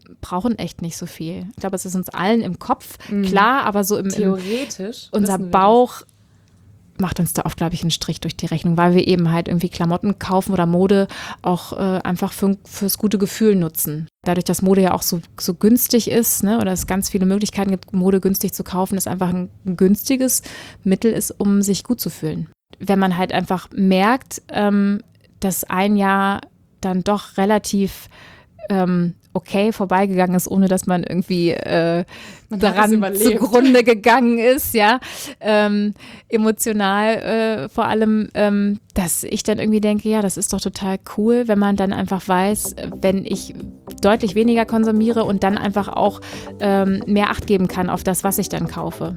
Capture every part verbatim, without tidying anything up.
brauchen echt nicht so viel. Ich glaube, es ist uns allen im Kopf mhm. klar, aber so im, theoretisch im unser Bauch macht uns da oft, glaube ich, einen Strich durch die Rechnung, weil wir eben halt irgendwie Klamotten kaufen oder Mode auch äh, einfach für, fürs gute Gefühl nutzen. Dadurch, dass Mode ja auch so, so günstig ist, ne, oder es ganz viele Möglichkeiten gibt, Mode günstig zu kaufen, ist einfach ein, ein günstiges Mittel ist, um sich gut zu fühlen. Wenn man halt einfach merkt, ähm, dass ein Jahr dann doch relativ ähm, okay vorbeigegangen ist, ohne dass man irgendwie äh, man daran zugrunde gegangen ist, ja, ähm, emotional äh, vor allem, ähm, dass ich dann irgendwie denke, ja, das ist doch total cool, wenn man dann einfach weiß, wenn ich deutlich weniger konsumiere und dann einfach auch ähm, mehr Acht geben kann auf das, was ich dann kaufe.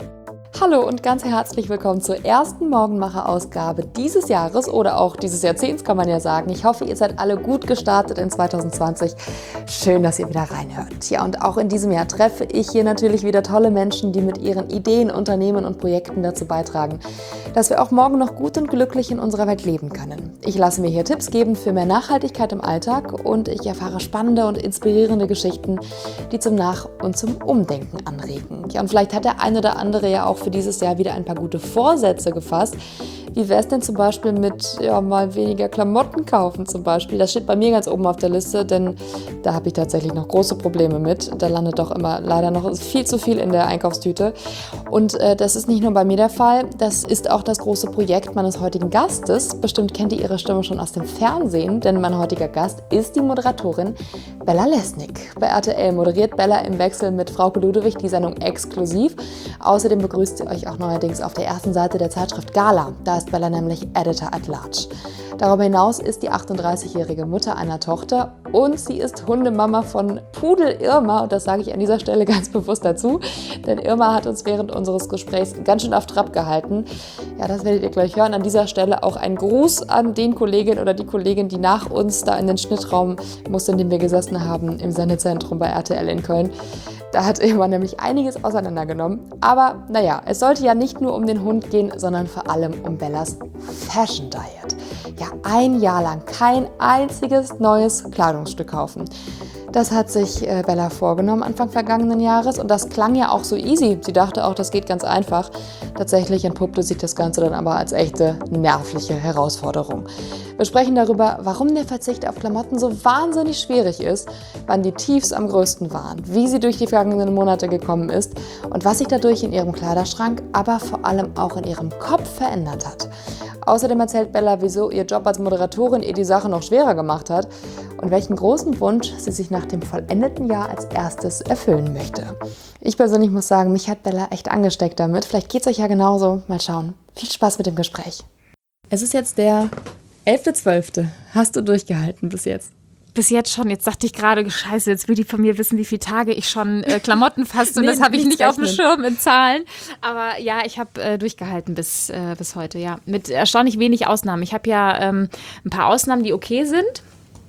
Hallo und ganz herzlich willkommen zur ersten Morgenmacher-Ausgabe dieses Jahres oder auch dieses Jahrzehnts, kann man ja sagen. Ich hoffe, ihr seid alle gut gestartet in zwanzig zwanzig. Schön, dass ihr wieder reinhört. Ja, und auch in diesem Jahr treffe ich hier natürlich wieder tolle Menschen, die mit ihren Ideen, Unternehmen und Projekten dazu beitragen, dass wir auch morgen noch gut und glücklich in unserer Welt leben können. Ich lasse mir hier Tipps geben für mehr Nachhaltigkeit im Alltag und ich erfahre spannende und inspirierende Geschichten, die zum Nach- und zum Umdenken anregen. Ja, und vielleicht hat der eine oder andere ja auch für dieses Jahr wieder ein paar gute Vorsätze gefasst. Wie wäre es denn zum Beispiel mit ja, mal weniger Klamotten kaufen zum Beispiel? Das steht bei mir ganz oben auf der Liste, denn da habe ich tatsächlich noch große Probleme mit. Da landet doch immer leider noch viel zu viel in der Einkaufstüte. Und äh, das ist nicht nur bei mir der Fall, das ist auch das große Projekt meines heutigen Gastes. Bestimmt kennt ihr ihre Stimme schon aus dem Fernsehen, denn mein heutiger Gast ist die Moderatorin Bella Lesnick. Bei R T L moderiert Bella im Wechsel mit Frauke Ludewig die Sendung exklusiv. Außerdem begrüßt sie euch auch neuerdings auf der ersten Seite der Zeitschrift Gala. Da ist Bella nämlich Editor at Large. Darüber hinaus ist die achtunddreißigjährige Mutter einer Tochter und sie ist Hundemama von Pudel Irma. Und das sage ich an dieser Stelle ganz bewusst dazu, denn Irma hat uns während unseres Gesprächs ganz schön auf Trab gehalten. Ja, das werdet ihr gleich hören. An dieser Stelle auch ein Gruß an den Kollegen oder die Kollegin, die nach uns da in den Schnittraum musste, in dem wir gesessen haben, im Sendezentrum bei R T L in Köln. Da hat Irma nämlich einiges auseinandergenommen. Aber naja, es sollte ja nicht nur um den Hund gehen, sondern vor allem um Bellas Fashion Diet. Ja, ein Jahr lang kein einziges neues Kleidungsstück kaufen. Das hat sich äh, Bella vorgenommen Anfang vergangenen Jahres und das klang ja auch so easy. Sie dachte auch, das geht ganz einfach. Tatsächlich entpuppte sich das Ganze dann aber als echte nervliche Herausforderung. Wir sprechen darüber, warum der Verzicht auf Klamotten so wahnsinnig schwierig ist, wann die Tiefs am größten waren, wie sie durch die vergangenen Monate gekommen ist und was sich dadurch in ihrem Kleiderschrank, aber vor allem auch in ihrem Kopf verändert hat. Außerdem erzählt Bella, wieso ihr Job als Moderatorin ihr die Sache noch schwerer gemacht hat und welchen großen Wunsch sie sich nach dem vollendeten Jahr als erstes erfüllen möchte. Ich persönlich muss sagen, mich hat Bella echt angesteckt damit. Vielleicht geht es euch ja genauso. Mal schauen. Viel Spaß mit dem Gespräch. Es ist jetzt der elfter zwölfter Hast du durchgehalten bis jetzt? Bis jetzt schon. Jetzt dachte ich gerade, scheiße, jetzt will die von mir wissen, wie viele Tage ich schon äh, Klamotten fasse und nee, das habe ich nicht rechnen. Auf dem Schirm in Zahlen. Aber ja, ich habe äh, durchgehalten bis, äh, bis heute, ja. Mit erstaunlich wenig Ausnahmen. Ich habe ja ähm, ein paar Ausnahmen, die okay sind.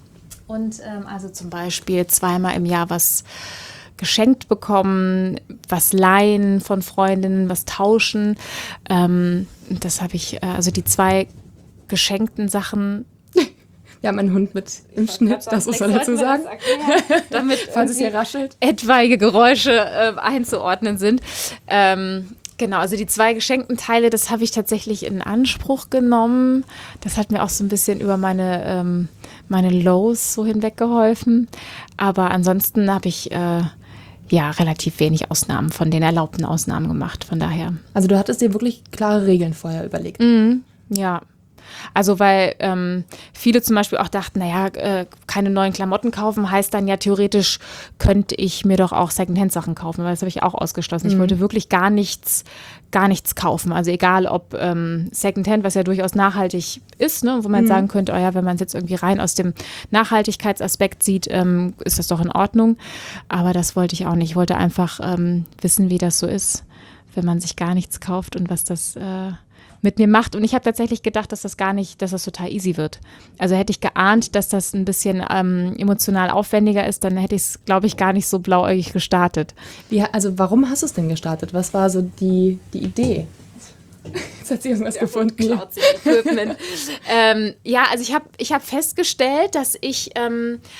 Und ähm, also zum Beispiel zweimal im Jahr was geschenkt bekommen, was leihen von Freundinnen, was tauschen. Ähm, das habe ich, äh, also die zwei geschenkten Sachen. Wir haben einen Hund mit im Schnitt, das muss man dazu sagen. Damit, falls es hier raschelt, etwaige Geräusche äh, einzuordnen sind. Ähm, genau, also die zwei geschenkten Teile, das habe ich tatsächlich in Anspruch genommen. Das hat mir auch so ein bisschen über meine, ähm, meine Lows so hinweg geholfen. Aber ansonsten habe ich äh, ja relativ wenig Ausnahmen von den erlaubten Ausnahmen gemacht, von daher. Also du hattest dir wirklich klare Regeln vorher überlegt. Mhm, ja. Also weil ähm, viele zum Beispiel auch dachten, naja, äh, keine neuen Klamotten kaufen, heißt dann ja theoretisch, könnte ich mir doch auch Secondhand-Sachen kaufen, weil das habe ich auch ausgeschlossen. Mhm. Ich wollte wirklich gar nichts, gar nichts kaufen. Also egal ob ähm, Secondhand, was ja durchaus nachhaltig ist, ne, wo man mhm. sagen könnte, oh ja, wenn man es jetzt irgendwie rein aus dem Nachhaltigkeitsaspekt sieht, ähm, ist das doch in Ordnung. Aber das wollte ich auch nicht. Ich wollte einfach ähm, wissen, wie das so ist, wenn man sich gar nichts kauft und was das äh, mit mir macht. Und ich habe tatsächlich gedacht, dass das gar nicht, dass das total easy wird. Also hätte ich geahnt, dass das ein bisschen ähm, emotional aufwendiger ist, dann hätte ich es, glaube ich, gar nicht so blauäugig gestartet. Wie, also warum hast du es denn gestartet? Was war so die, die Idee? Jetzt hat sie irgendwas ja, gefunden. ähm, ja, also ich habe ich hab festgestellt, dass ich ähm,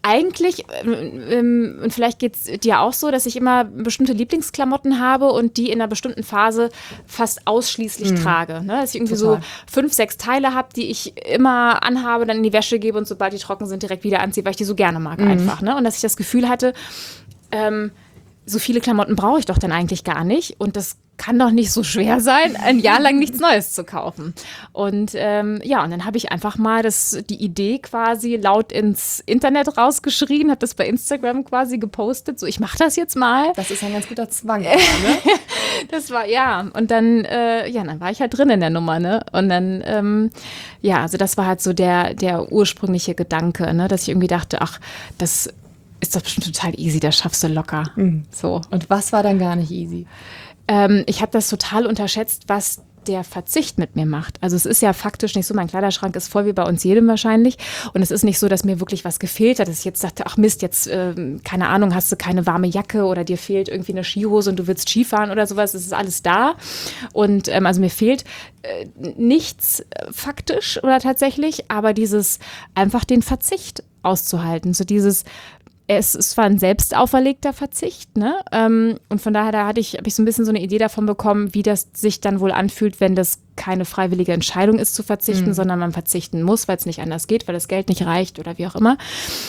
eigentlich, ähm, und vielleicht geht es dir auch so, dass ich immer bestimmte Lieblingsklamotten habe und die in einer bestimmten Phase fast ausschließlich mhm. trage. Ne? Dass ich irgendwie Total. so fünf, sechs Teile habe, die ich immer anhabe, dann in die Wäsche gebe und sobald die trocken sind, direkt wieder anziehe, weil ich die so gerne mag mhm. einfach. Ne? Und dass ich das Gefühl hatte, ähm, so viele Klamotten brauche ich doch dann eigentlich gar nicht. Und das kann doch nicht so schwer sein, ein Jahr lang nichts Neues zu kaufen. Und ähm, ja, und dann habe ich einfach mal das, die Idee quasi laut ins Internet rausgeschrien, habe das bei Instagram quasi gepostet, so ich mache das jetzt mal. Das ist ein ganz guter Zwang, ne? Das war, ja, und dann, äh, ja, dann war ich halt drin in der Nummer, ne? Und dann, ähm, ja, also das war halt so der, der ursprüngliche Gedanke, ne? Dass ich irgendwie dachte, ach, das ist doch bestimmt total easy, das schaffst du locker. Mhm. So. Und was war dann gar nicht easy? Ähm, ich habe das total unterschätzt, was der Verzicht mit mir macht. Also es ist ja faktisch nicht so, mein Kleiderschrank ist voll wie bei uns jedem wahrscheinlich und es ist nicht so, dass mir wirklich was gefehlt hat, dass ich jetzt dachte, ach Mist, jetzt, äh, keine Ahnung, hast du keine warme Jacke oder dir fehlt irgendwie eine Skihose und du willst Skifahren oder sowas, es ist alles da und ähm, also mir fehlt äh, nichts äh, faktisch oder tatsächlich, aber dieses einfach den Verzicht auszuhalten, so dieses Es ist zwar ein selbst auferlegter Verzicht, ne? Ähm, und von daher da hatte ich, habe ich so ein bisschen so eine Idee davon bekommen, wie das sich dann wohl anfühlt, wenn das keine freiwillige Entscheidung ist zu verzichten, mhm. sondern man verzichten muss, weil es nicht anders geht, weil das Geld nicht reicht oder wie auch immer.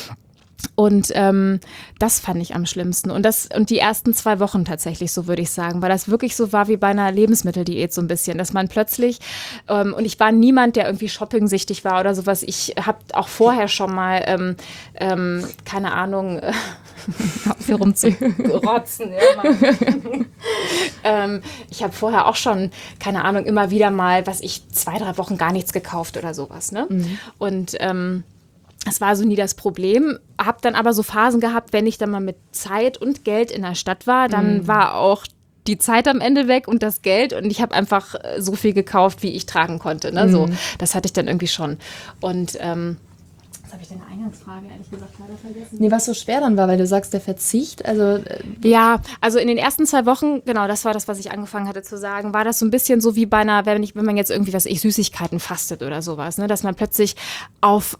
Und ähm, das fand ich am schlimmsten. Und das und die ersten zwei Wochen tatsächlich, so würde ich sagen, weil das wirklich so war wie bei einer Lebensmitteldiät so ein bisschen, dass man plötzlich, ähm, und ich war niemand, der irgendwie shopping-süchtig war oder sowas. Ich habe auch vorher schon mal, ähm, ähm, keine Ahnung, äh, hier rumzurotzen. Ja, ähm, ich habe vorher auch schon, keine Ahnung, immer wieder mal, was ich, zwei, drei Wochen gar nichts gekauft oder sowas. Ne? Mhm. Und ähm, das war so nie das Problem, habe dann aber so Phasen gehabt, wenn ich dann mal mit Zeit und Geld in der Stadt war, dann mm. war auch die Zeit am Ende weg und das Geld und ich habe einfach so viel gekauft, wie ich tragen konnte. Ne? Mm. So, das hatte ich dann irgendwie schon. Und ähm, was habe ich deine Eingangsfrage ehrlich gesagt leider vergessen? Nee, was so schwer dann war, weil du sagst, der Verzicht, also... Äh, ja, also in den ersten zwei Wochen, genau, das war das, was ich angefangen hatte zu sagen, war das so ein bisschen so wie bei einer, wenn, ich, wenn man jetzt irgendwie, was ich, Süßigkeiten fastet oder sowas, ne? Dass man plötzlich auf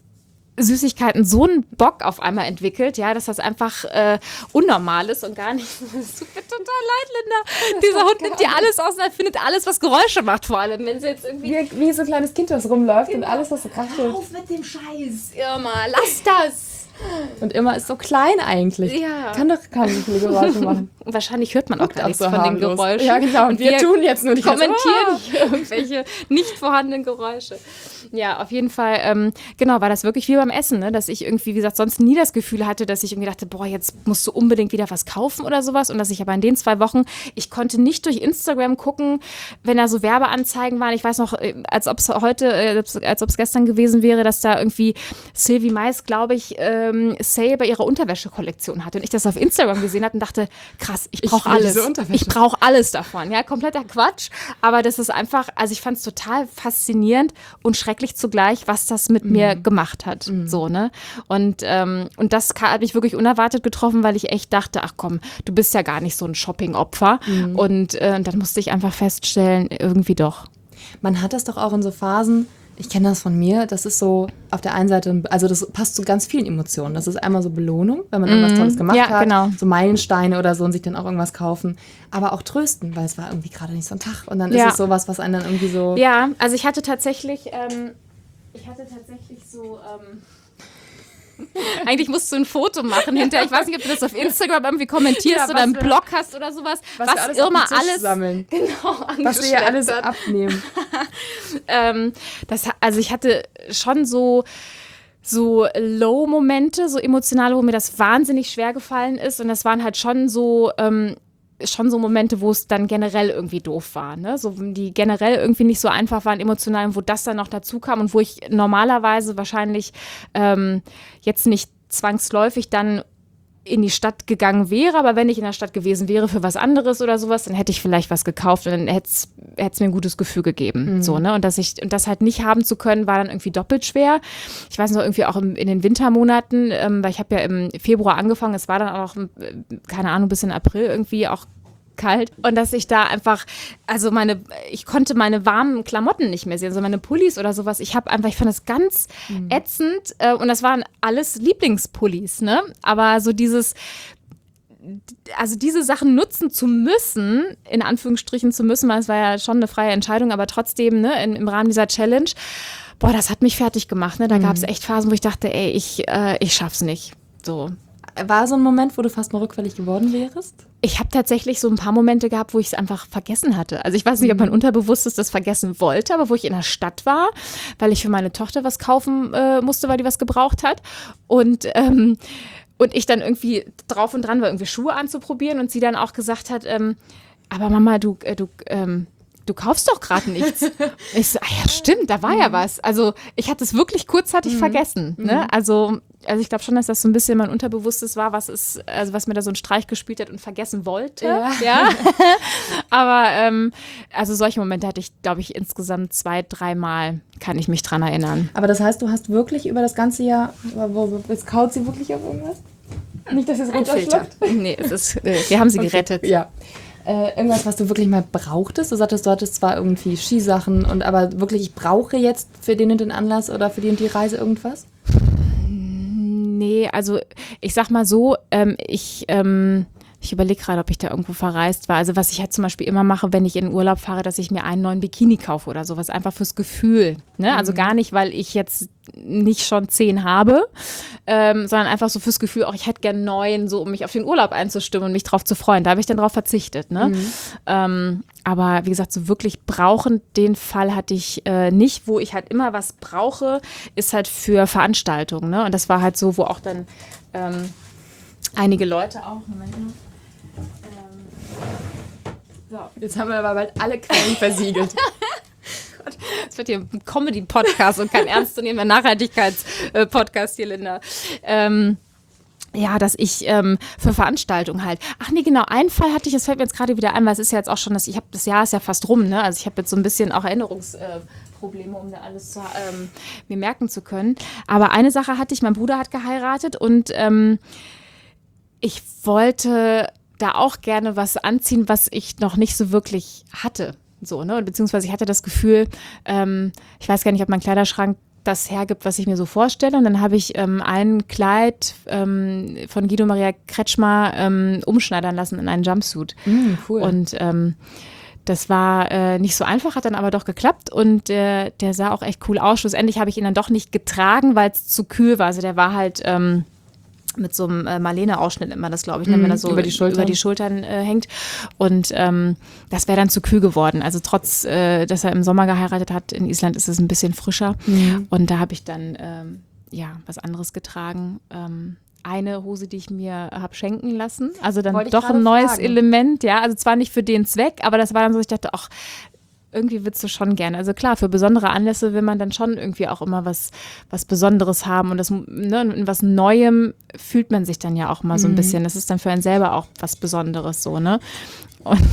Süßigkeiten so einen Bock auf einmal entwickelt, ja, dass das einfach äh, unnormal ist und gar nicht. Es tut mir total leid, Linda. Das Dieser Hund nimmt dir alles auseinander, findet alles, was Geräusche macht, vor allem, wenn sie jetzt irgendwie. Wie, wie so ein kleines Kind, das rumläuft genau. und alles, was so kracht. Hör auf mit dem Scheiß, Irma, lass das. Und Irma ist so klein eigentlich. Ja. Kann doch gar nicht viele Geräusche machen. Und wahrscheinlich hört man auch Guckt gar nichts so von harmlos. den Geräuschen. Ja, genau. Und wir, wir tun jetzt nur die kommentieren hier irgendwelche nicht vorhandenen Geräusche. Ja, auf jeden Fall, ähm, genau, war das wirklich wie beim Essen, ne? Dass ich irgendwie, wie gesagt, sonst nie das Gefühl hatte, dass ich irgendwie dachte, boah, jetzt musst du unbedingt wieder was kaufen oder sowas. Und dass ich aber in den zwei Wochen, ich konnte nicht durch Instagram gucken, wenn da so Werbeanzeigen waren. Ich weiß noch, als ob es heute, als ob es gestern gewesen wäre, dass da irgendwie Sylvie Mais, glaube ich, ähm, Sale bei ihrer Unterwäsche-Kollektion hatte. Und ich das auf Instagram gesehen habe und dachte, krass, ich brauche alles. Ich brauche alles davon. Ja, kompletter Quatsch. Aber das ist einfach, also ich fand es total faszinierend und schrecklich zugleich, was das mit mm. mir gemacht hat. Mm. So, ne? Und, ähm, und das hat mich wirklich unerwartet getroffen, weil ich echt dachte, ach komm, du bist ja gar nicht so ein Shopping-Opfer. Mm. Und äh, dann musste ich einfach feststellen, irgendwie doch. Man hat das doch auch in so Phasen, ich kenne das von mir, das ist so auf der einen Seite, also das passt zu ganz vielen Emotionen. Das ist einmal so Belohnung, wenn man mm. irgendwas Tolles gemacht ja, hat, genau. so Meilensteine oder so und sich dann auch irgendwas kaufen. Aber auch trösten, weil es war irgendwie gerade nicht so ein Tag. Und dann ja. ist es sowas, was einen dann irgendwie so... Ja, also ich hatte tatsächlich, ähm, ich hatte tatsächlich so... Ähm Eigentlich musst du ein Foto machen hinterher. Ich weiß nicht, ob du das auf Instagram irgendwie kommentierst ja, oder einen Blog hast oder sowas. Was, was wir alles Irma auf den Tisch alles sammeln. Genau, was wir ja alles abnehmen. ähm, das, also ich hatte schon so so Low-Momente, so emotionale, wo mir das wahnsinnig schwer gefallen ist. Und das waren halt schon so ähm, schon so Momente, wo es dann generell irgendwie doof war, ne? So, die generell irgendwie nicht so einfach waren emotional und wo das dann noch dazu kam und wo ich normalerweise wahrscheinlich ähm, jetzt nicht zwangsläufig dann in die Stadt gegangen wäre, aber wenn ich in der Stadt gewesen wäre für was anderes oder sowas, dann hätte ich vielleicht was gekauft und dann hätte es mir ein gutes Gefühl gegeben. Mhm. So, ne? Und dass ich, und das halt nicht haben zu können, war dann irgendwie doppelt schwer. Ich weiß noch, irgendwie auch im, in den Wintermonaten, ähm, weil ich habe ja im Februar angefangen, es war dann auch, keine Ahnung, bis in April irgendwie auch eiskalt. Und dass ich da einfach, also meine, ich konnte meine warmen Klamotten nicht mehr sehen, also meine Pullis oder sowas. Ich habe einfach, ich fand das ganz mhm. ätzend. Äh, und das waren alles Lieblingspullis, ne? Aber so dieses, also diese Sachen nutzen zu müssen, in Anführungsstrichen zu müssen, weil es war ja schon eine freie Entscheidung, aber trotzdem, ne, in, im Rahmen dieser Challenge, boah, das hat mich fertig gemacht, ne? Da mhm. gab es echt Phasen, wo ich dachte, ey, ich, äh, ich schaff's nicht. So. War so ein Moment, wo du fast mal rückfällig geworden wärst? Ich habe tatsächlich so ein paar Momente gehabt, wo ich es einfach vergessen hatte. Also ich weiß nicht, ob mein Unterbewusstes das vergessen wollte, aber wo ich in der Stadt war, weil ich für meine Tochter was kaufen äh, musste, weil die was gebraucht hat. Und ähm, Und ich dann irgendwie drauf und dran war, irgendwie Schuhe anzuprobieren und sie dann auch gesagt hat, ähm, aber Mama, du, äh, du, ähm, du kaufst doch gerade nichts. Ich so, ah ja, stimmt, da war mhm. ja was. Also ich hatte es wirklich kurzzeitig mhm. vergessen. Ne? Mhm. Also, also ich glaube schon, dass das so ein bisschen mein Unterbewusstes war, was ist, also was mir da so einen Streich gespielt hat und vergessen wollte. Ja. ja? Aber ähm, also solche Momente hatte ich, glaube ich, insgesamt zwei, dreimal, kann ich mich dran erinnern. Aber das heißt, du hast wirklich über das ganze Jahr, jetzt kaut sie wirklich auf irgendwas? Nicht, dass es runterschluckt? Nee, es ist, äh, wir haben sie okay. gerettet. Ja. Äh, irgendwas, was du wirklich mal brauchtest? Du sagtest, du hattest zwar irgendwie Skisachen, und aber wirklich, ich brauche jetzt für den und den Anlass oder für die und die Reise irgendwas? Nee, also ich sag mal so, ähm, ich... Ähm, Ich überlege gerade, ob ich da irgendwo verreist war. Also was ich halt zum Beispiel immer mache, wenn ich in den Urlaub fahre, dass ich mir einen neuen Bikini kaufe oder sowas, einfach fürs Gefühl. Ne? Also gar nicht, weil ich jetzt nicht schon zehn habe, ähm, sondern einfach so fürs Gefühl, auch ich hätte gern einen neuen, so um mich auf den Urlaub einzustimmen und mich drauf zu freuen. Da habe ich dann drauf verzichtet. Ne? Mhm. Ähm, aber wie gesagt, so wirklich brauchen, den Fall hatte ich äh, nicht. Wo ich halt immer was brauche, ist halt für Veranstaltungen. Ne? Und das war halt so, wo auch dann ähm, einige Leute auch, Moment mal. So, jetzt haben wir aber bald alle Quellen versiegelt. Gott, das wird hier ein Comedy-Podcast und kein ernstzunehmender Nachhaltigkeits-Podcast hier, Linda. Ähm, ja, dass ich ähm, für Veranstaltungen halt. Ach nee, genau, einen Fall hatte ich, das fällt mir jetzt gerade wieder ein, weil es ist ja jetzt auch schon, das, ich habe das Jahr ist ja fast rum, ne? Also ich habe jetzt so ein bisschen auch Erinnerungsprobleme, um da alles zu, ähm, mir merken zu können. Aber eine Sache hatte ich, mein Bruder hat geheiratet und ähm, ich wollte da auch gerne was anziehen, was ich noch nicht so wirklich hatte. So, ne? Beziehungsweise ich hatte das Gefühl, ähm, ich weiß gar nicht, ob mein Kleiderschrank das hergibt, was ich mir so vorstelle. Und dann habe ich ähm, ein Kleid ähm, von Guido Maria Kretschmer ähm, umschneidern lassen in einen Jumpsuit. Mm, cool. Und ähm, das war äh, nicht so einfach, hat dann aber doch geklappt und äh, der sah auch echt cool aus. Schlussendlich habe ich ihn dann doch nicht getragen, weil es zu kühl war. Also der war halt ähm, mit so einem äh, Marlene-Ausschnitt nennt man das, glaube ich, ne, wenn das so über die Schultern, über die Schultern äh, hängt. Und ähm, das wäre dann zu kühl geworden. Also trotz, äh, dass er im Sommer geheiratet hat, in Island ist es ein bisschen frischer. Mhm. Und da habe ich dann ähm, ja was anderes getragen. Ähm, eine Hose, die ich mir habe schenken lassen. Also dann doch ein neues fragen. Element. Ja, also zwar nicht für den Zweck, aber das war dann so, ich dachte, ach, irgendwie willst du schon gerne. Also klar, für besondere Anlässe will man dann schon irgendwie auch immer was, was Besonderes haben. Und das, ne, in was Neuem fühlt man sich dann ja auch mal so ein bisschen. Das ist dann für einen selber auch was Besonderes so, ne? Und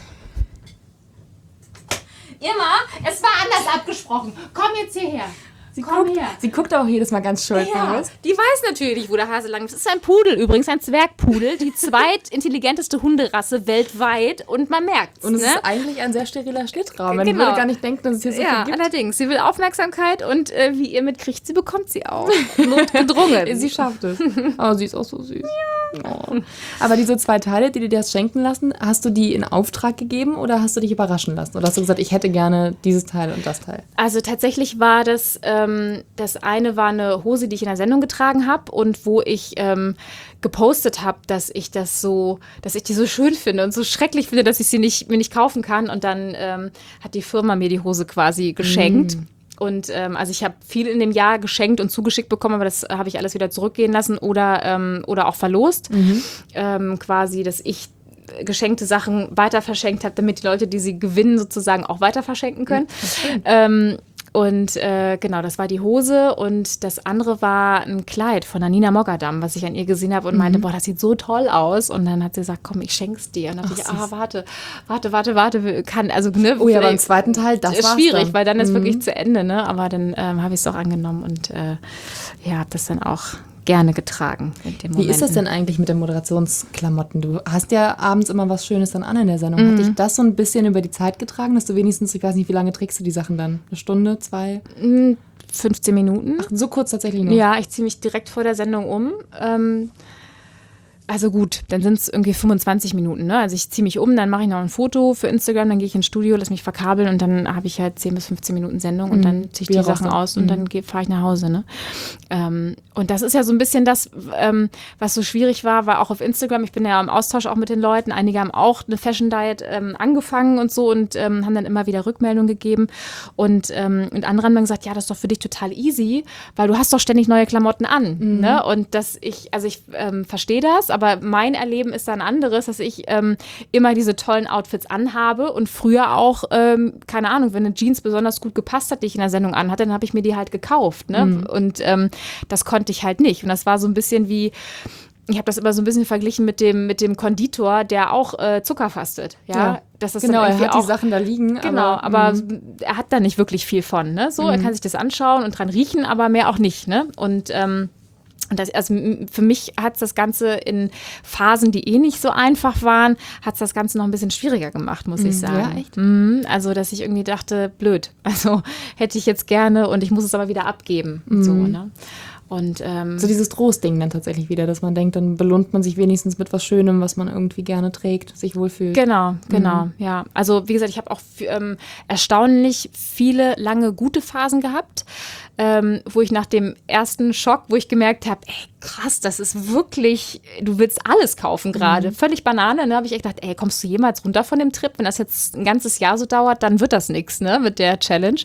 Irma, es war anders abgesprochen. Komm jetzt hierher. Sie, Komm guckt, her. sie guckt auch jedes Mal ganz schuldbewusst. Ja, die weiß natürlich, wo der Hase lang ist. Das ist ein Pudel übrigens, ein Zwergpudel, die zweitintelligenteste Hunderasse weltweit und man merkt's. Und es ne? ist eigentlich ein sehr steriler Schlittraum. Man Genau. würde gar nicht denken, dass es hier so Ja, viel gibt. allerdings. Sie will Aufmerksamkeit und äh, wie ihr mitkriegt, sie bekommt sie auch. Notgedrungen. Sie schafft es. Aber sie ist auch so süß. Oh. Aber diese zwei Teile, die du dir hast schenken lassen, hast du die in Auftrag gegeben oder hast du dich überraschen lassen? Oder hast du gesagt, ich hätte gerne dieses Teil und das Teil? Also tatsächlich war das, ähm, das eine war eine Hose, die ich in der Sendung getragen habe und wo ich ähm, gepostet habe, dass ich das so, dass ich die so schön finde und so schrecklich finde, dass ich sie nicht, mir nicht kaufen kann. Und dann ähm, hat die Firma mir die Hose quasi geschenkt. Mm. Und ähm, also ich habe viel in dem Jahr geschenkt und zugeschickt bekommen, aber das habe ich alles wieder zurückgehen lassen oder, ähm, oder auch verlost. Mhm. Ähm, quasi, dass ich geschenkte Sachen weiter verschenkt habe, damit die Leute, die sie gewinnen, sozusagen auch weiter verschenken können. Mhm. Ähm, und äh, genau, das war die Hose und das andere war ein Kleid von der Nina Mogadam, was ich an ihr gesehen habe und mhm. meinte, boah, das sieht so toll aus. Und dann hat sie gesagt, komm, ich schenk's dir. Und dann dachte ich, ah, warte, warte, warte, warte, kann, also, ne. Oh ja, beim zweiten Teil, das ist war's schwierig, dann. weil dann ist mhm. wirklich zu Ende, ne. Aber dann ähm, habe ich es auch angenommen und äh, ja, habe das dann auch gerne getragen in den Wie ist das denn eigentlich mit den Moderationsklamotten? Du hast ja abends immer was Schönes dann an in der Sendung. Mhm. Hat dich das so ein bisschen über die Zeit getragen, dass du wenigstens, ich weiß nicht, wie lange trägst du die Sachen dann? Eine Stunde, zwei? fünfzehn Minuten. Ach, so kurz tatsächlich nur? Ja, ich ziehe mich direkt vor der Sendung um. Ähm, Also gut, dann sind es irgendwie fünfundzwanzig Minuten. Ne? Also ich ziehe mich um, dann mache ich noch ein Foto für Instagram, dann gehe ich ins Studio, lass mich verkabeln und dann habe ich halt zehn bis fünfzehn Minuten Sendung und mhm. dann ziehe ich die Sachen aus und mhm. dann fahre ich nach Hause. Ne? Ähm, und das ist ja so ein bisschen das, ähm, was so schwierig war, war auch auf Instagram. Ich bin ja im Austausch auch mit den Leuten. Einige haben auch eine Fashion Diet ähm, angefangen und so und ähm, haben dann immer wieder Rückmeldungen gegeben. Und, ähm, und andere haben dann gesagt, ja, das ist doch für dich total easy, weil du hast doch ständig neue Klamotten an. Mhm. Ne? Und dass ich, also ich ähm, verstehe das, aber mein Erleben ist dann anderes, dass ich ähm, immer diese tollen Outfits anhabe und früher auch, ähm, keine Ahnung, wenn eine Jeans besonders gut gepasst hat, die ich in der Sendung anhatte, dann habe ich mir die halt gekauft. Ne? Mhm. Und ähm, das konnte ich halt nicht. Und das war so ein bisschen wie, ich habe das immer so ein bisschen verglichen mit dem, mit dem Konditor, der auch äh, Zucker fastet. Ja, ja. Das ist genau, dann er hat auch, die Sachen da liegen. Genau, aber, aber er hat da nicht wirklich viel von. Ne? So, mhm. er kann sich das anschauen und dran riechen, aber mehr auch nicht. Ne? Und ähm, Und das, also für mich hat es das Ganze in Phasen, die eh nicht so einfach waren, hat es das Ganze noch ein bisschen schwieriger gemacht, muss ich sagen. Ja, echt? Mhm, also, dass ich irgendwie dachte, blöd, also hätte ich jetzt gerne und ich muss es aber wieder abgeben. Mhm. So, ne? Und, ähm, so dieses Trostding dann tatsächlich wieder, dass man denkt, dann belohnt man sich wenigstens mit was Schönem, was man irgendwie gerne trägt, sich wohlfühlt. Genau, genau, mhm. ja. Also wie gesagt, ich habe auch ähm, erstaunlich viele lange gute Phasen gehabt, ähm, wo ich nach dem ersten Schock, wo ich gemerkt habe, ey, krass, das ist wirklich, du willst alles kaufen gerade. Mhm. Völlig Banane, ne? Habe ich echt gedacht, ey, kommst du jemals runter von dem Trip? Wenn das jetzt ein ganzes Jahr so dauert, dann wird das nichts, ne, mit der Challenge.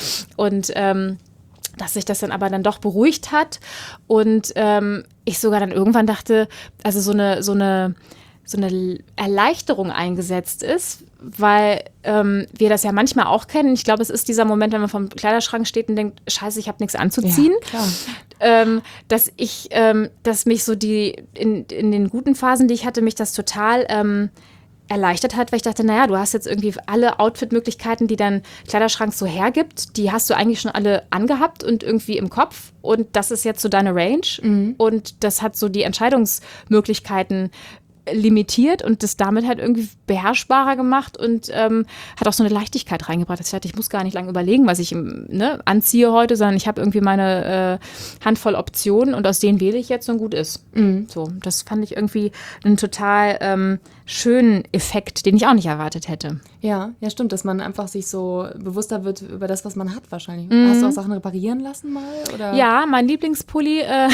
Und ähm, dass sich das dann aber dann doch beruhigt hat und ähm, ich sogar dann irgendwann dachte, also so eine, so eine, so eine Erleichterung eingesetzt ist, weil ähm, wir das ja manchmal auch kennen. Ich glaube, es ist dieser Moment, wenn man vom Kleiderschrank steht und denkt, scheiße, ich habe nichts anzuziehen. Ja, klar. Ähm, dass ich, ähm, dass mich so die, in, in den guten Phasen, die ich hatte, mich das total ähm, erleichtert hat, weil ich dachte, naja, du hast jetzt irgendwie alle Outfit-Möglichkeiten, die dein Kleiderschrank so hergibt, die hast du eigentlich schon alle angehabt und irgendwie im Kopf und das ist jetzt so deine Range mhm. und das hat so die Entscheidungsmöglichkeiten limitiert und das damit halt irgendwie beherrschbarer gemacht und ähm, hat auch so eine Leichtigkeit reingebracht. Ich dachte, ich muss gar nicht lange überlegen, was ich ne, anziehe heute, sondern ich habe irgendwie meine äh, Handvoll Optionen und aus denen wähle ich jetzt und gut ist. Mhm. So, das fand ich irgendwie einen total ähm, schönen Effekt, den ich auch nicht erwartet hätte. Ja, ja, stimmt, dass man einfach sich so bewusster wird über das, was man hat wahrscheinlich. Mhm. Hast du auch Sachen reparieren lassen mal? Oder? Ja, mein Lieblingspulli, äh,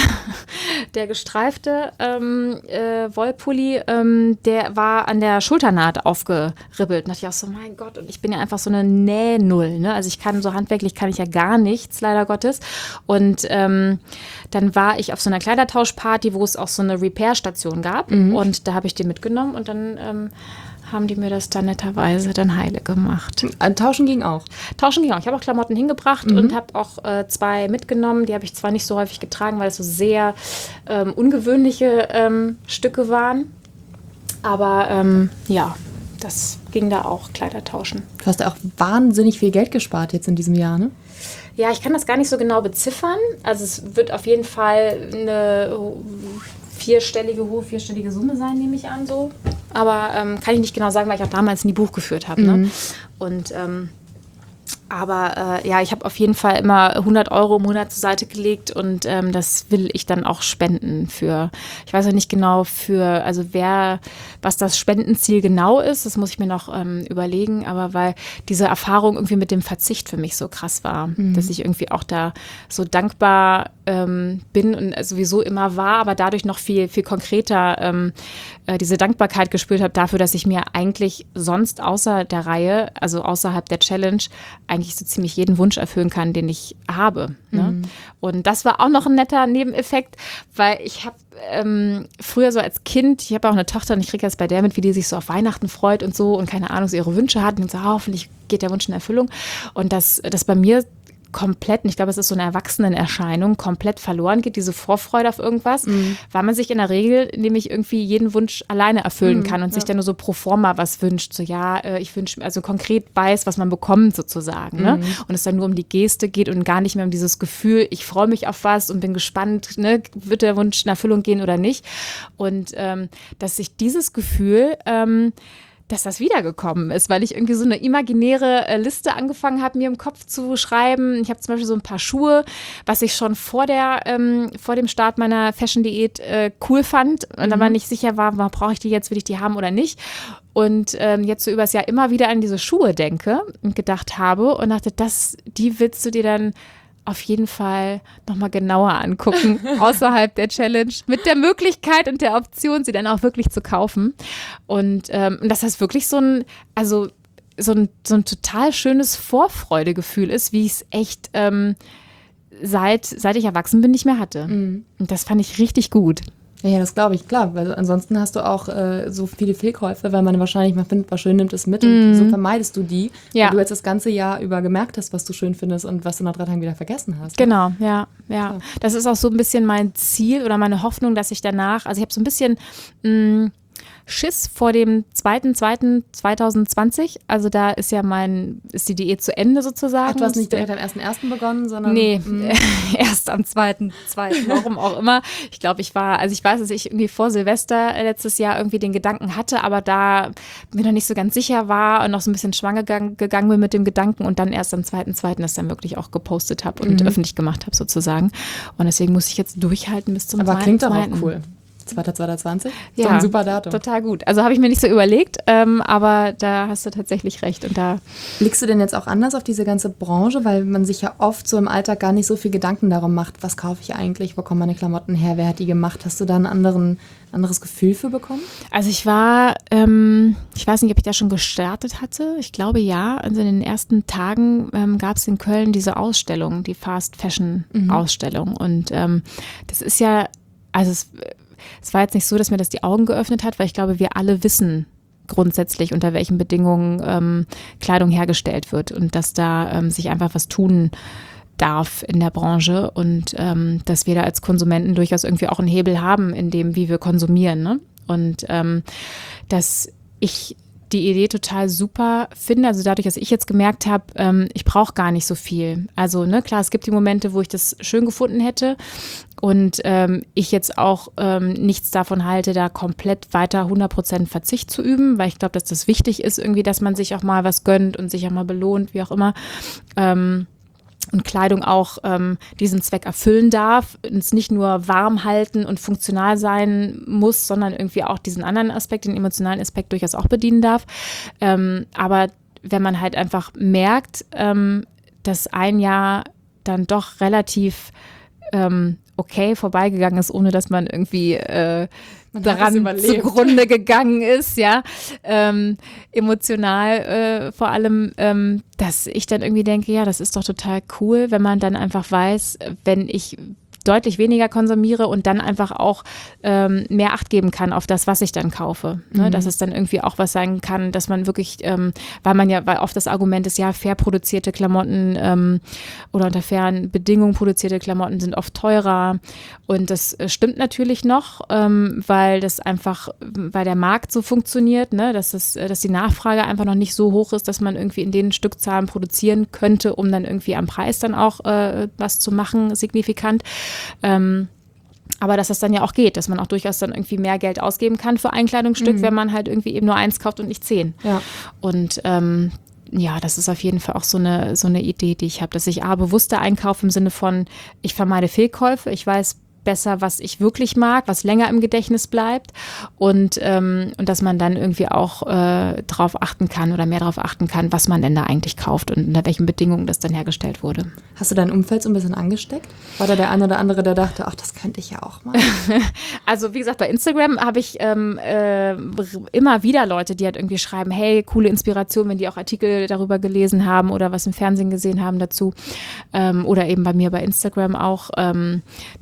der gestreifte ähm, äh, Wollpulli, ähm, der war an der Schulternaht aufgeribbelt. Und dachte ich auch so, mein Gott, und ich bin ja einfach so eine Nähnull. Ne? Also ich kann so handwerklich, kann ich ja gar nichts, leider Gottes. Und ähm, dann war ich auf so einer Kleidertauschparty, wo es auch so eine Repair-Station gab. Mhm. Und da habe ich den mitgenommen und dann ähm, haben die mir das dann netterweise dann heile gemacht. Tauschen ging auch? Tauschen ging auch. Ich habe auch Klamotten hingebracht mhm. und habe auch äh, zwei mitgenommen. Die habe ich zwar nicht so häufig getragen, weil es so sehr ähm, ungewöhnliche ähm, Stücke waren. Aber ähm, ja, das ging da auch, Kleider tauschen. Du hast ja auch wahnsinnig viel Geld gespart jetzt in diesem Jahr, ne? Ja, ich kann das gar nicht so genau beziffern. Also es wird auf jeden Fall eine vierstellige, hohe vierstellige Summe sein, nehme ich an so. Aber ähm, kann ich nicht genau sagen, weil ich auch damals nie Buch geführt habe. Ne? Mhm. Und ähm, aber äh, ja, ich habe auf jeden Fall immer hundert Euro im Monat zur Seite gelegt und ähm, das will ich dann auch spenden für, ich weiß ja nicht genau für, also wer, was das Spendenziel genau ist, das muss ich mir noch ähm, überlegen, aber weil diese Erfahrung irgendwie mit dem Verzicht für mich so krass war, mhm. dass ich irgendwie auch da so dankbar ähm, bin und sowieso immer war, aber dadurch noch viel, viel konkreter ähm, äh, diese Dankbarkeit gespürt habe dafür, dass ich mir eigentlich sonst außer der Reihe, also außerhalb der Challenge, eigentlich so ziemlich jeden Wunsch erfüllen kann, den ich habe. Ne? Mhm. Und das war auch noch ein netter Nebeneffekt, weil ich habe ähm, früher so als Kind, ich habe auch eine Tochter und ich kriege jetzt bei der mit, wie die sich so auf Weihnachten freut und so und keine Ahnung, so ihre Wünsche hat und so, oh, hoffentlich geht der Wunsch in Erfüllung. Und dass das bei mir komplett, und ich glaube, es ist so eine Erwachsenenerscheinung, komplett verloren geht, diese Vorfreude auf irgendwas, mhm. weil man sich in der Regel nämlich irgendwie jeden Wunsch alleine erfüllen mhm, kann und ja. sich dann nur so pro forma was wünscht. So, ja, ich wünsche, also konkret weiß, was man bekommt sozusagen. Mhm. Ne? Und es dann nur um die Geste geht und gar nicht mehr um dieses Gefühl, ich freue mich auf was und bin gespannt, ne? Wird der Wunsch in Erfüllung gehen oder nicht. Und ähm, dass sich dieses Gefühl ähm, dass das wiedergekommen ist, weil ich irgendwie so eine imaginäre äh, Liste angefangen habe, mir im Kopf zu schreiben. Ich habe zum Beispiel so ein paar Schuhe, was ich schon vor der ähm, vor dem Start meiner Fashion-Diät äh, cool fand und mhm. aber nicht sicher war, brauche ich die jetzt, will ich die haben oder nicht. Und ähm, jetzt so übers Jahr immer wieder an diese Schuhe denke und gedacht habe und dachte, das, die willst du dir dann auf jeden Fall nochmal genauer angucken, außerhalb der Challenge, mit der Möglichkeit und der Option, sie dann auch wirklich zu kaufen. Und ähm, dass das wirklich so ein, also so ein, so ein total schönes Vorfreudegefühl ist, wie ich es echt ähm, seit, seit ich erwachsen bin nicht mehr hatte. Mhm. Und das fand ich richtig gut. Ja, das glaube ich, klar, weil ansonsten hast du auch äh, so viele Fehlkäufe, weil man wahrscheinlich mal findet, was schön, nimmt es mit und mm. so vermeidest du die, ja. weil du jetzt das ganze Jahr über gemerkt hast, was du schön findest und was du nach drei Tagen wieder vergessen hast. Ne? Genau, ja, ja, ja. Das ist auch so ein bisschen mein Ziel oder meine Hoffnung, dass ich danach, also ich habe so ein bisschen mh, Schiss vor dem zweiten zweiten zweitausendzwanzig. Also da ist ja mein, ist die Diät zu Ende sozusagen. Ach, du hast nicht direkt am ersten ersten begonnen, sondern? Nee, erst am zweiten zweiten warum auch immer. Ich glaube, ich war, also ich weiß, dass ich irgendwie vor Silvester letztes Jahr irgendwie den Gedanken hatte, aber da mir noch nicht so ganz sicher war und noch so ein bisschen schwanger gegangen, gegangen bin mit dem Gedanken und dann erst am zweiten zweiten das dann wirklich auch gepostet habe und mhm. öffentlich gemacht habe sozusagen. Und deswegen muss ich jetzt durchhalten bis zum aber klingt doch auch cool. zweiter zweiter zwanzig? Ja, so ein super Datum. Total gut. Also habe ich mir nicht so überlegt, ähm, aber da hast du tatsächlich recht. Und da blickst du denn jetzt auch anders auf diese ganze Branche, weil man sich ja oft so im Alltag gar nicht so viel Gedanken darum macht, was kaufe ich eigentlich, wo kommen meine Klamotten her, wer hat die gemacht? Hast du da ein anderen, anderes Gefühl für bekommen? Also ich war, ähm, ich weiß nicht, ob ich da schon gestartet hatte. Ich glaube ja. Also in den ersten Tagen ähm, gab es in Köln diese Ausstellung, die Fast Fashion mhm. Ausstellung. Und ähm, das ist ja, also es Es war jetzt nicht so, dass mir das die Augen geöffnet hat, weil ich glaube, wir alle wissen grundsätzlich, unter welchen Bedingungen ähm, Kleidung hergestellt wird und dass da ähm, sich einfach was tun darf in der Branche und ähm, dass wir da als Konsumenten durchaus irgendwie auch einen Hebel haben in dem, wie wir konsumieren. Ne? Und ähm, dass ich die Idee total super finde, also dadurch, dass ich jetzt gemerkt habe, ähm, ich brauche gar nicht so viel. Also ne, klar, es gibt die Momente, wo ich das schön gefunden hätte und ähm, ich jetzt auch ähm, nichts davon halte, da komplett weiter hundert Prozent Verzicht zu üben, weil ich glaube, dass das wichtig ist irgendwie, dass man sich auch mal was gönnt und sich auch mal belohnt, wie auch immer. Ähm, und Kleidung auch ähm, diesen Zweck erfüllen darf, es nicht nur warm halten und funktional sein muss, sondern irgendwie auch diesen anderen Aspekt, den emotionalen Aspekt durchaus auch bedienen darf. Ähm, aber wenn man halt einfach merkt, ähm, dass ein Jahr dann doch relativ ähm, okay vorbeigegangen ist, ohne dass man irgendwie äh, man daran zugrunde gegangen ist, ja, ähm, emotional äh, vor allem, ähm, dass ich dann irgendwie denke, ja, das ist doch total cool, wenn man dann einfach weiß, wenn ich deutlich weniger konsumiere und dann einfach auch ähm, mehr Acht geben kann auf das, was ich dann kaufe. Ne? Mhm. Dass es dann irgendwie auch was sein kann, dass man wirklich, ähm, weil man ja, weil oft das Argument ist, ja, fair produzierte Klamotten ähm, oder unter fairen Bedingungen produzierte Klamotten sind oft teurer und das äh, stimmt natürlich noch, ähm, weil das einfach, weil der Markt so funktioniert, ne? dass, es, dass die Nachfrage einfach noch nicht so hoch ist, dass man irgendwie in den Stückzahlen produzieren könnte, um dann irgendwie am Preis dann auch äh, was zu machen, signifikant. Ähm, aber dass das dann ja auch geht, dass man auch durchaus dann irgendwie mehr Geld ausgeben kann für ein Kleidungsstück, mhm. wenn man halt irgendwie eben nur eins kauft und nicht zehn. Ja. Und ähm, ja, das ist auf jeden Fall auch so eine, so eine Idee, die ich habe, dass ich A, bewusster einkaufe im Sinne von, ich vermeide Fehlkäufe, ich weiß besser, was ich wirklich mag, was länger im Gedächtnis bleibt und, ähm, und dass man dann irgendwie auch äh, drauf achten kann oder mehr darauf achten kann, was man denn da eigentlich kauft und unter welchen Bedingungen das dann hergestellt wurde. Hast du dein Umfeld so ein bisschen angesteckt? War da der eine oder andere, der dachte, ach, das könnte ich ja auch mal? Also wie gesagt, bei Instagram habe ich ähm, äh, immer wieder Leute, die halt irgendwie schreiben, hey, coole Inspiration, wenn die auch Artikel darüber gelesen haben oder was im Fernsehen gesehen haben dazu ähm, oder eben bei mir bei Instagram auch. Ähm, das finde ich total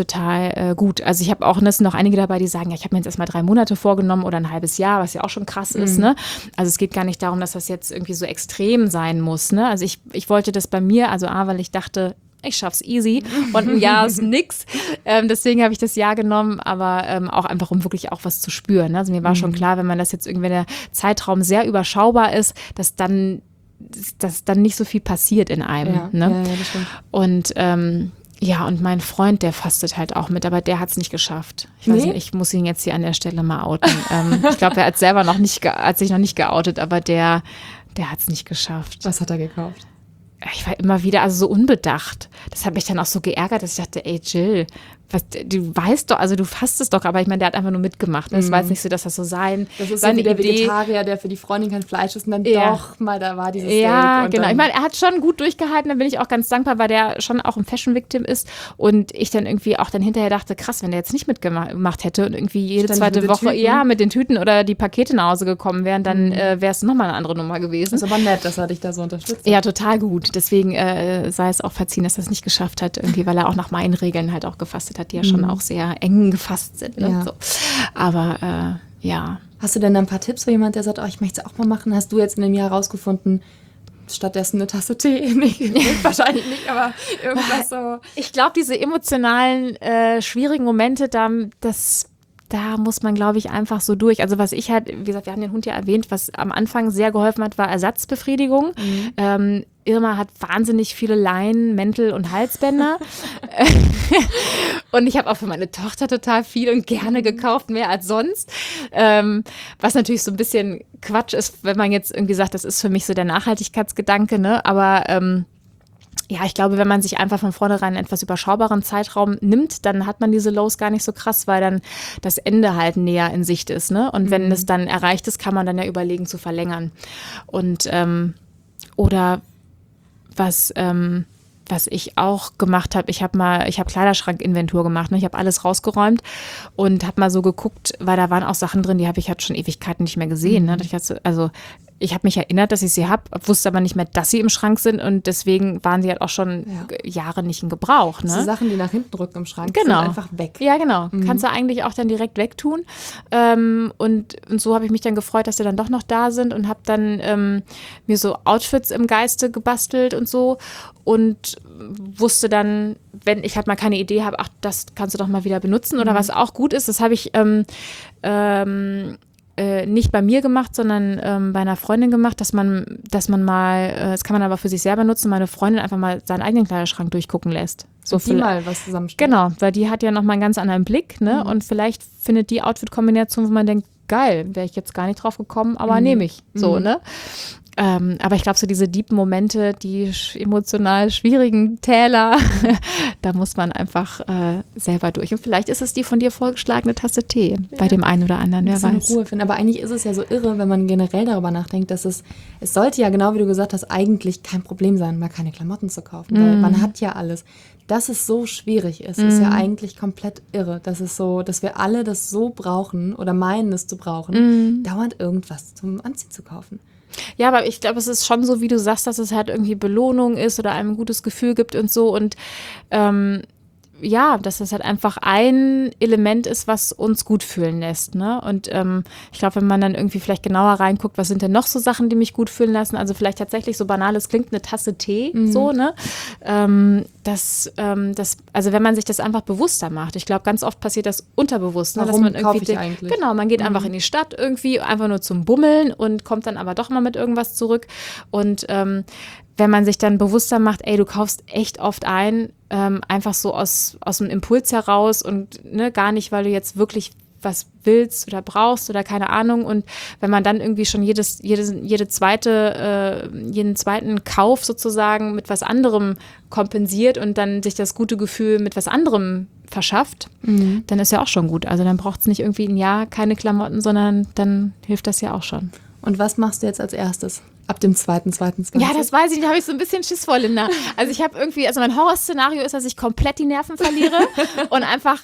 total äh, gut. Also ich habe auch, es sind noch einige dabei, die sagen, ja, ich habe mir jetzt erstmal drei Monate vorgenommen oder ein halbes Jahr, was ja auch schon krass mhm. ist. Ne? Also es geht gar nicht darum, dass das jetzt irgendwie so extrem sein muss. Ne? Also ich, ich wollte das bei mir, also A, weil ich dachte, ich schaff's easy und ein Jahr ist nix. Ähm, deswegen habe ich das Jahr genommen, aber ähm, auch einfach, um wirklich auch was zu spüren. Ne? Also mir war mhm. schon klar, wenn man das jetzt irgendwie, wenn der Zeitraum sehr überschaubar ist, dass dann, dass dann nicht so viel passiert in einem. Ja, ne? ja, ja, das stimmt. Und ähm, ja, und mein Freund, der fastet halt auch mit, aber der hat es nicht geschafft. Ich weiß Nee? nicht, ich muss ihn jetzt hier an der Stelle mal outen. ähm, ich glaube, er hat selber noch nicht, ge- hat sich noch nicht geoutet, aber der, der hat es nicht geschafft. Was hat er gekauft? Ich war immer wieder, also so unbedacht. Das hat mich dann auch so geärgert, dass ich dachte, ey Jill, was, du weißt doch, also du fastest doch, aber ich meine, der hat einfach nur mitgemacht. Es mm. war jetzt nicht so, dass das so sein, das ist seine so wie der Idee. Vegetarier, der für die Freundin kein Fleisch isst und dann ja. doch mal da war dieses Ja, Steak. genau. Ich meine, er hat schon gut durchgehalten, da bin ich auch ganz dankbar, weil der schon auch ein Fashion-Victim ist und ich dann irgendwie auch dann hinterher dachte, krass, wenn der jetzt nicht mitgemacht hätte und irgendwie jede Ständig zweite mit Woche Tüten. ja mit den Tüten oder die Pakete nach Hause gekommen wären, dann mm. äh, wäre es nochmal eine andere Nummer gewesen. Das ist aber nett, dass er dich da so unterstützt. Ja, total gut. Deswegen äh, sei es auch verziehen, dass er es nicht geschafft hat, irgendwie, weil er auch nach meinen Regeln halt auch gefastet hat, die ja schon mm. auch sehr eng gefasst sind. Ne? Ja. So. Aber äh, ja. Hast du denn ein paar Tipps für jemand, der sagt, oh, ich möchte es auch mal machen? Hast du jetzt in dem Jahr rausgefunden, stattdessen eine Tasse Tee? Nee, wahrscheinlich nicht, aber irgendwas so. Ich glaube, diese emotionalen, äh, schwierigen Momente, da, das, da muss man, glaube ich, einfach so durch. Also was ich halt, wie gesagt, wir haben den Hund ja erwähnt, was am Anfang sehr geholfen hat, war Ersatzbefriedigung. Mhm. Ähm, Irma hat wahnsinnig viele Leinen, Mäntel und Halsbänder. Und ich habe auch für meine Tochter total viel und gerne gekauft, mehr als sonst. Ähm, was natürlich so ein bisschen Quatsch ist, wenn man jetzt irgendwie sagt, das ist für mich so der Nachhaltigkeitsgedanke, ne? Aber ähm, ja, ich glaube, wenn man sich einfach von vornherein einen etwas überschaubaren Zeitraum nimmt, dann hat man diese Lows gar nicht so krass, weil dann das Ende halt näher in Sicht ist, ne? Und mhm. wenn es dann erreicht ist, kann man dann ja überlegen zu verlängern. Und ähm, oder was ähm, was ich auch gemacht habe, ich habe mal, ich habe Kleiderschrankinventur gemacht, ne? Ich habe alles rausgeräumt und habe mal so geguckt, weil da waren auch Sachen drin, die habe ich halt schon Ewigkeiten nicht mehr gesehen. Mhm. Ne? Ich hatte, also ich habe mich erinnert, dass ich sie habe, wusste aber nicht mehr, dass sie im Schrank sind und deswegen waren sie halt auch schon ja. Jahre nicht in Gebrauch. Ne? So Sachen, die nach hinten rücken im Schrank, genau. sind einfach weg. Ja, genau. Mhm. Kannst du eigentlich auch dann direkt wegtun. Ähm, und, und so habe ich mich dann gefreut, dass sie dann doch noch da sind und habe dann ähm, mir so Outfits im Geiste gebastelt und so und wusste dann, wenn ich halt mal keine Idee habe, ach, das kannst du doch mal wieder benutzen oder mhm. was auch gut ist, das habe ich ähm, ähm, Äh, nicht bei mir gemacht, sondern ähm, bei einer Freundin gemacht, dass man, dass man mal, äh, das kann man aber für sich selber nutzen, meine Freundin einfach mal seinen eigenen Kleiderschrank durchgucken lässt. So die mal was zusammenstellen. Genau, weil die hat ja nochmal einen ganz anderen Blick, ne? Mhm. Und vielleicht findet die Outfit-Kombination, wo man denkt, geil, wäre ich jetzt gar nicht drauf gekommen, aber mhm. nehme ich. So, mhm. ne? Ähm, aber ich glaube, so diese deepen Momente, die sch- emotional schwierigen Täler, da muss man einfach äh, selber durch. Und vielleicht ist es die von dir vorgeschlagene Tasse Tee ja. bei dem einen oder anderen, wer weiß. Ruhe finden. Aber eigentlich ist es ja so irre, wenn man generell darüber nachdenkt, dass es, es sollte ja, genau wie du gesagt hast, eigentlich kein Problem sein, mal keine Klamotten zu kaufen, mm. weil man hat ja alles. Dass es so schwierig ist, mm. ist ja eigentlich komplett irre. Das ist so, dass wir alle das so brauchen oder meinen es zu brauchen, mm. dauernd irgendwas zum Anziehen zu kaufen. Ja, aber ich glaube, es ist schon so, wie du sagst, dass es halt irgendwie Belohnung ist oder einem ein gutes Gefühl gibt und so und ähm, ja, dass das halt einfach ein Element ist, was uns gut fühlen lässt, ne? Und ähm, ich glaube, wenn man dann irgendwie vielleicht genauer reinguckt, was sind denn noch so Sachen, die mich gut fühlen lassen? Also vielleicht tatsächlich so banal, es klingt eine Tasse Tee, mhm. so, ne? Ähm, das, ähm, das, also wenn man sich das einfach bewusster macht. Ich glaube, ganz oft passiert das unterbewusst, ne? Warum dass man irgendwie kaufe ich eigentlich? Genau, man geht mhm. einfach in die Stadt irgendwie, einfach nur zum Bummeln und kommt dann aber doch mal mit irgendwas zurück. Und ähm, wenn man sich dann bewusster macht, ey, du kaufst echt oft ein, ähm, einfach so aus, aus dem Impuls heraus und ne, gar nicht, weil du jetzt wirklich was willst oder brauchst oder keine Ahnung. Und wenn man dann irgendwie schon jedes, jedes, jede zweite, äh, jeden zweiten Kauf sozusagen mit was anderem kompensiert und dann sich das gute Gefühl mit was anderem verschafft, mhm. dann ist ja auch schon gut. Also dann braucht es nicht irgendwie ein Jahr keine Klamotten, sondern dann hilft das ja auch schon. Und was machst du jetzt als erstes? Ab dem zweiten, zweiten, zweiten. Ja, das weiß ich nicht, da habe ich so ein bisschen Schiss vor, Linda. Also ich habe irgendwie, also mein Horrorszenario ist, dass ich komplett die Nerven verliere und einfach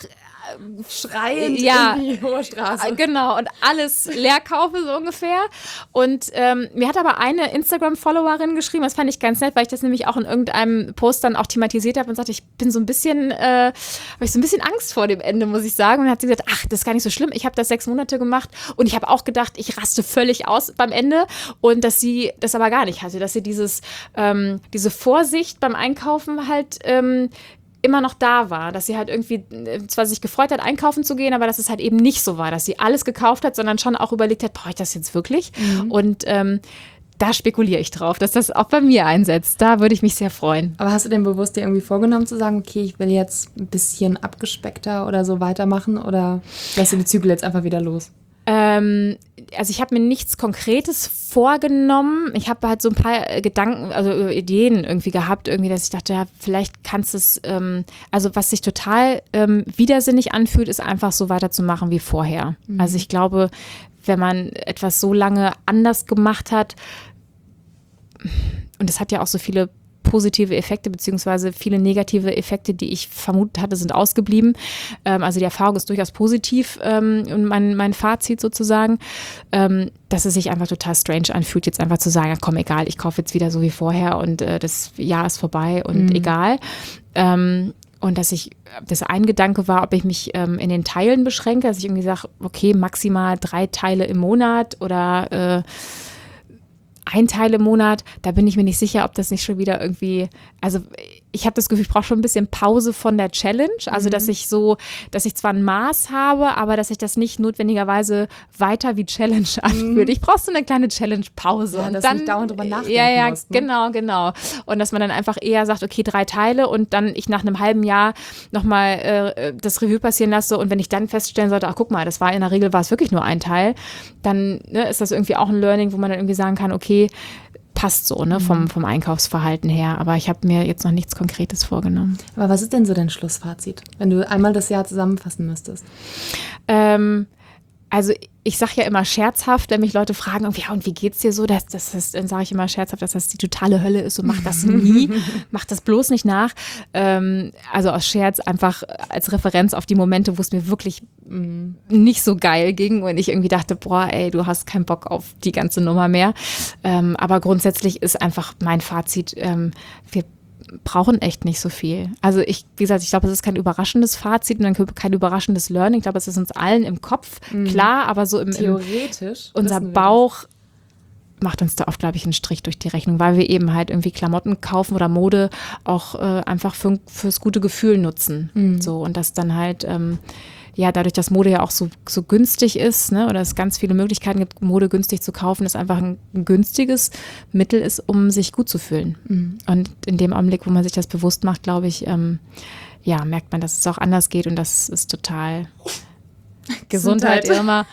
schreiend ja, in die hohe Straße. Genau, und alles leer kaufe, so ungefähr. Und ähm, mir hat aber eine Instagram-Followerin geschrieben, das fand ich ganz nett, weil ich das nämlich auch in irgendeinem Post dann auch thematisiert habe und sagte, ich bin so ein bisschen, äh, habe ich so ein bisschen Angst vor dem Ende, muss ich sagen. Und dann hat sie gesagt, ach, das ist gar nicht so schlimm, ich habe das sechs Monate gemacht und ich habe auch gedacht, ich raste völlig aus beim Ende und dass sie das aber gar nicht hatte, dass sie dieses, ähm, diese Vorsicht beim Einkaufen halt ähm, immer noch da war, dass sie halt irgendwie zwar sich gefreut hat, einkaufen zu gehen, aber dass es halt eben nicht so war, dass sie alles gekauft hat, sondern schon auch überlegt hat, brauche ich das jetzt wirklich? Mhm. Und ähm, da spekuliere ich drauf, dass das auch bei mir einsetzt. Da würde ich mich sehr freuen. Aber hast du denn bewusst dir irgendwie vorgenommen zu sagen, okay, ich will jetzt ein bisschen abgespeckter oder so weitermachen oder lässt du die Zügel jetzt einfach wieder los? Ähm, also ich habe mir nichts Konkretes vorgenommen. Ich habe halt so ein paar Gedanken, also Ideen irgendwie gehabt, irgendwie, dass ich dachte, ja, vielleicht kannst du es, ähm, also was sich total ähm, widersinnig anfühlt, ist einfach so weiterzumachen wie vorher. Mhm. Also ich glaube, wenn man etwas so lange anders gemacht hat, und es hat ja auch so viele positive Effekte beziehungsweise viele negative Effekte, die ich vermutet hatte, sind ausgeblieben. Ähm, also die Erfahrung ist durchaus positiv ähm, und mein, mein Fazit sozusagen, ähm, dass es sich einfach total strange anfühlt, jetzt einfach zu sagen, ja, komm, egal, ich kaufe jetzt wieder so wie vorher und äh, das Jahr ist vorbei und mhm. egal. Ähm, und dass ich, das ein Gedanke war, ob ich mich ähm, in den Teilen beschränke, dass ich irgendwie sage, okay, maximal drei Teile im Monat oder äh, ein Teil im Monat, da bin ich mir nicht sicher, ob das nicht schon wieder irgendwie, also ich habe das Gefühl, ich brauche schon ein bisschen Pause von der Challenge, also mhm. dass ich so, dass ich zwar ein Maß habe, aber dass ich das nicht notwendigerweise weiter wie Challenge anfühlt. Mhm. Ich brauche so eine kleine Challenge-Pause. Ja, und dass dann, du nicht dauernd drüber nachdenken Ja, ja, musst, ne? genau, genau. Und dass man dann einfach eher sagt, okay, drei Teile und dann ich nach einem halben Jahr nochmal äh, das Revue passieren lasse und wenn ich dann feststellen sollte, ach guck mal, das war in der Regel, war es wirklich nur ein Teil, dann ne, ist das irgendwie auch ein Learning, wo man dann irgendwie sagen kann, okay, passt so, ne, vom, vom Einkaufsverhalten her. Aber ich habe mir jetzt noch nichts Konkretes vorgenommen. Aber was ist denn so dein Schlussfazit, wenn du einmal das Jahr zusammenfassen müsstest? Ähm, also ich sage ja immer scherzhaft, wenn mich Leute fragen, ja, und wie geht's dir so? Das, das ist, dann sage ich immer scherzhaft, dass das die totale Hölle ist und mach das nie, mach das bloß nicht nach. Ähm, also aus Scherz einfach als Referenz auf die Momente, wo es mir wirklich mh, nicht so geil ging und ich irgendwie dachte, boah, ey, du hast keinen Bock auf die ganze Nummer mehr. Ähm, aber grundsätzlich ist einfach mein Fazit, ähm, wir brauchen echt nicht so viel. Also ich, wie gesagt, ich glaube, es ist kein überraschendes Fazit und kein überraschendes Learning. Ich glaube, es ist uns allen im Kopf mhm. klar, aber so im, theoretisch im unser Bauch macht uns da oft, glaube ich, einen Strich durch die Rechnung, weil wir eben halt irgendwie Klamotten kaufen oder Mode auch äh, einfach für, fürs gute Gefühl nutzen. Mhm. So, und das dann halt ähm, ja, dadurch, dass Mode ja auch so, so günstig ist, ne, oder es ganz viele Möglichkeiten gibt, Mode günstig zu kaufen, ist einfach ein, ein günstiges Mittel ist, um sich gut zu fühlen. Mhm. Und in dem Augenblick, wo man sich das bewusst macht, glaube ich, ähm, ja, merkt man, dass es auch anders geht und das ist total Gesundheit, Irma,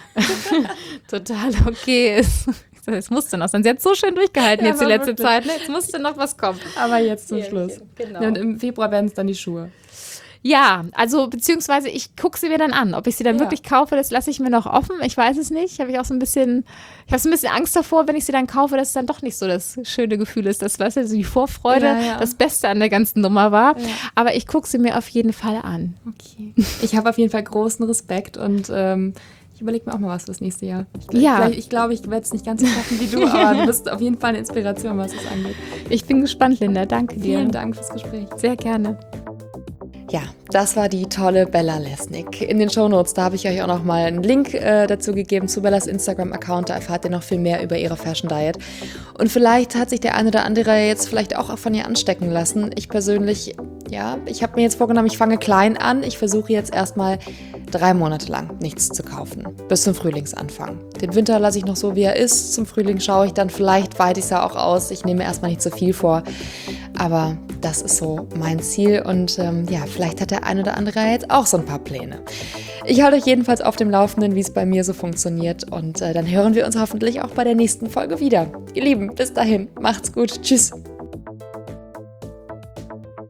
total okay ist. Jetzt musste noch, sonst jetzt so schön durchgehalten ja, jetzt die letzte wirklich. Zeit, ne? Jetzt musste noch was kommen. Aber jetzt zum Schluss. Genau. Ja, und im Februar werden es dann die Schuhe. Ja, also beziehungsweise ich gucke sie mir dann an. Ob ich sie dann ja. wirklich kaufe, das lasse ich mir noch offen. Ich weiß es nicht. Habe ich auch so ein bisschen, ich habe so ein bisschen Angst davor, wenn ich sie dann kaufe, dass es dann doch nicht so das schöne Gefühl ist. Das, weißt du, also die Vorfreude, ja, ja. das Beste an der ganzen Nummer war. Ja. Aber ich gucke sie mir auf jeden Fall an. Okay. Ich habe auf jeden Fall großen Respekt und ähm, ich überlege mir auch mal was fürs nächste Jahr. Ich, ja. ich glaube, ich werde es nicht ganz so schaffen wie du, aber du bist auf jeden Fall eine Inspiration, was es angeht. Ich bin gespannt, Linda. Danke dir. Vielen Dank fürs Gespräch. Sehr gerne. Ja, das war die tolle Bella Lesnick. In den Shownotes, da habe ich euch auch noch mal einen Link äh, dazu gegeben zu Bellas Instagram-Account. Da erfahrt ihr noch viel mehr über ihre Fashion Diet. Und vielleicht hat sich der eine oder andere jetzt vielleicht auch von ihr anstecken lassen. Ich persönlich, ja, ich habe mir jetzt vorgenommen, ich fange klein an. Ich versuche jetzt erstmal drei Monate lang nichts zu kaufen. Bis zum Frühlingsanfang. Den Winter lasse ich noch so, wie er ist. Zum Frühling schaue ich dann, vielleicht weite ich es ja auch aus. Ich nehme erstmal nicht so viel vor. Aber das ist so mein Ziel und ähm, ja, vielleicht hat der ein oder andere jetzt auch so ein paar Pläne. Ich halte euch jedenfalls auf dem Laufenden, wie es bei mir so funktioniert und äh, dann hören wir uns hoffentlich auch bei der nächsten Folge wieder. Ihr Lieben, bis dahin, macht's gut, tschüss.